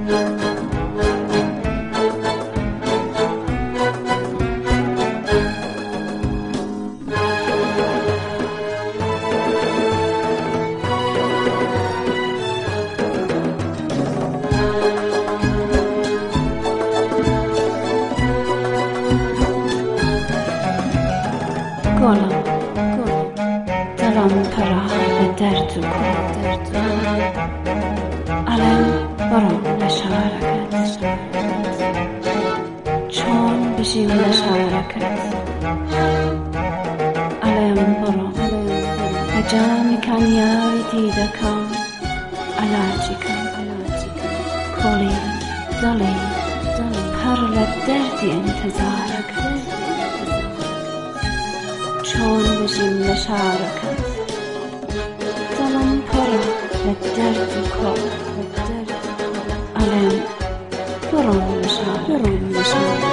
دلم پرا به درد و علم برام لشارکت چون بشیم لشارکت علم برام بجام کنیای دیدکم علاجکم کلی دلی هر لدردی انتظارکت چون بشیم لشارکت دلم پرا به درد و کار علم برام لشارکت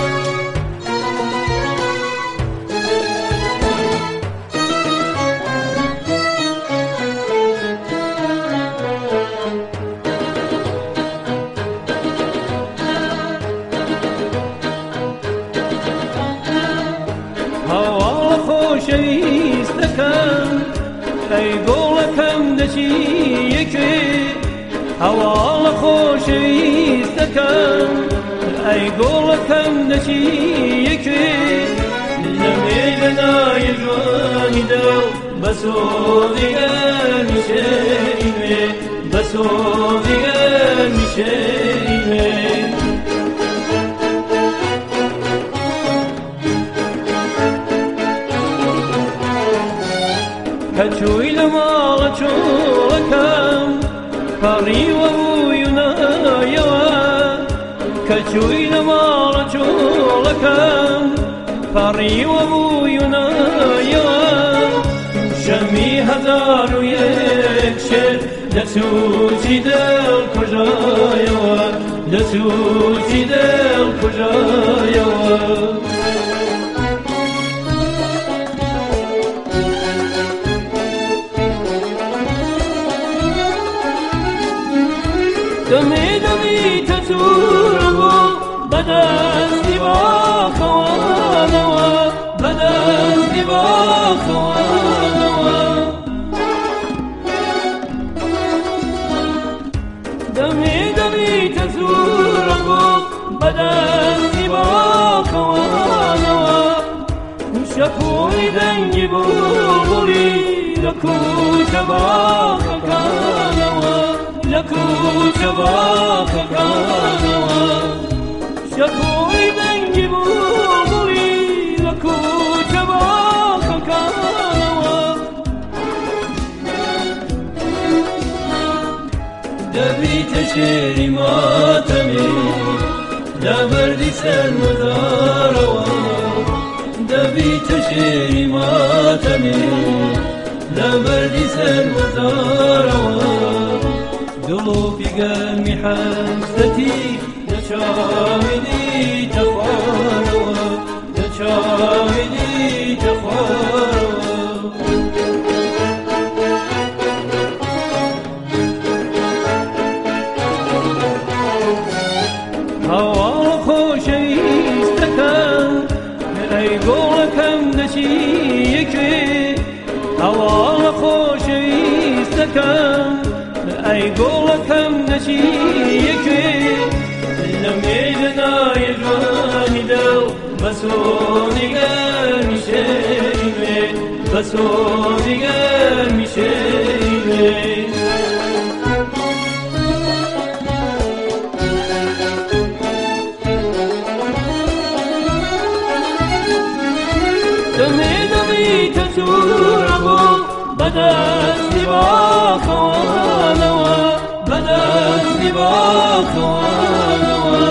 شویستەکەم ئەی گۆڵەکەم دەچیەکێ هەواڵە خۆشەویستەکەم ئەی گۆڵەکەم دەچیەکێ لەمێ لەنای جوانیدا بە سۆزیگەر میشێنێ بە سۆزیگەر میشێنێ کەچووی لە ماڵە چۆڵەکەم پەڕیوە بووی و نایەوە کەچووی لە ماڵە چۆڵەکەم پەڕیوە بووی و نایەوە شەمی هەزار و یەک شێت لە سووچی دڵکوژایەوە لە سووچی دڵکوژایەوە دەمێ دەمیتە تووڕەوە بەدەستی باخەوانەوە بەدەستی باخەوانەوە دەمێ دەمیتە تووڕەوە بەدەستی باخەوانەوە شەپۆلی دەنگی بوڵبوڵی لە کوچە باخەکانەوە لە کوچە باخەکانەوە شەپۆلی دەنگی بوڵبوڵی لە کوچە باخەکانەوە دەبیتە شێری ماتەمی لە بەردی سەرمەزارەوە دەبیتە شێری ماتەمی لە بەردی سەرمەزارەوە دڵۆپی گەرمی حەسەتی لە چاویدی تەخوارەوە لە چاویدی تەخوارەوە هەواڵە خۆشەویستەکەم ئەی گۆڵەکەم دەچیەکێ هەواڵە خۆشەویستەکەم ئەی گۆڵەکەم دەچیەکێ لەمێ لەنای جوانیدا بە سۆزیگەر میشێنێ بە سۆزیگەر میشێنێ دەمێ دەمیتە تووڕەوە بەدەستی باخەوانەوە بەدەستی باخەوانەوە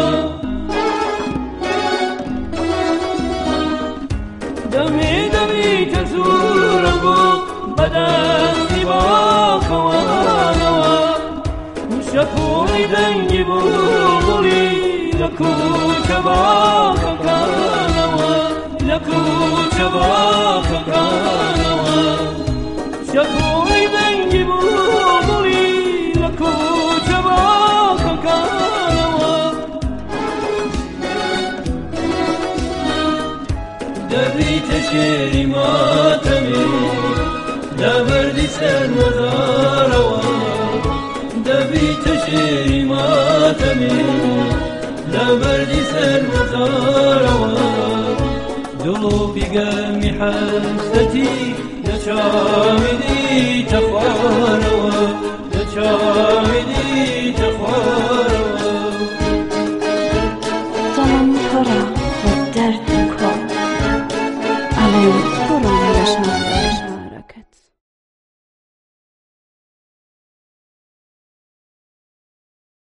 دەمێ دەمیتە تووڕەوە بەدەستی باخەوانەوە شەپۆلی دەنگی بوڵبوڵی لە کوچە باخەکانەوە لە کوچە باخەکانەوە شەپۆلی دەنگی بوڵبوڵی لە کوچە باخەکانەوە شێری ماتەمی لەبەردی سەر مەزارەوە دەبیتە شێری ماتەمی لەبەردی سەر مەزارەوە دڵ و پیگەمی حەسەتی لە چاوی دیتە خوارەوە